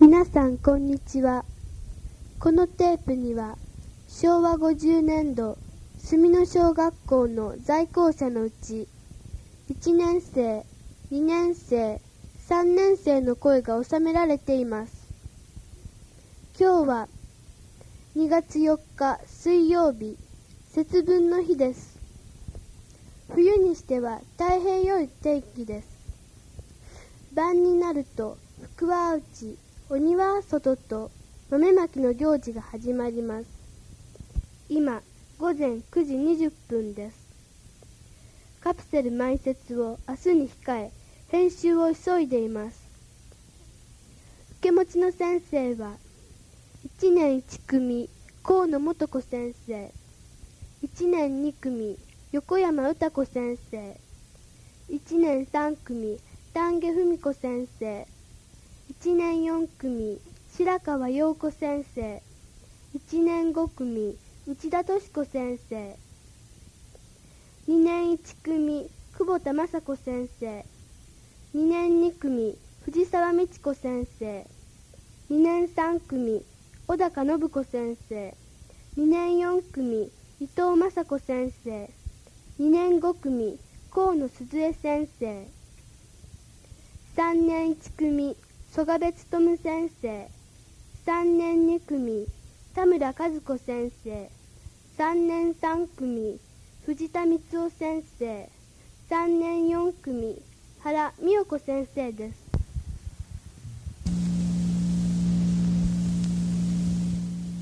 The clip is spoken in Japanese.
皆さんこんにちは。このテープには昭和50年度住野小学校の在校者のうち1年生、2年生、3年生の声が収められています。今日は2月4日水曜日、節分の日です。冬にしては大変良い天気です。晩になると福は内、鬼は外と豆まきの行事が始まります。今午前9時20分です。カプセル埋設を明日に控え編集を急いでいます。受け持ちの先生は1年1組河野素子先生、1年2組横山歌子先生、1年3組丹下文子先生、1年4組白川陽子先生、1年5組内田敏子先生、2年1組久保田雅子先生、2年2組藤沢美智子先生、2年3組小高信子先生、2年4組伊藤雅子先生、2年5組河野鈴江先生、3年1組曽我部勉先生、3年2組田村和子先生、3年3組藤田光夫先生、3年4組原美代子先生です。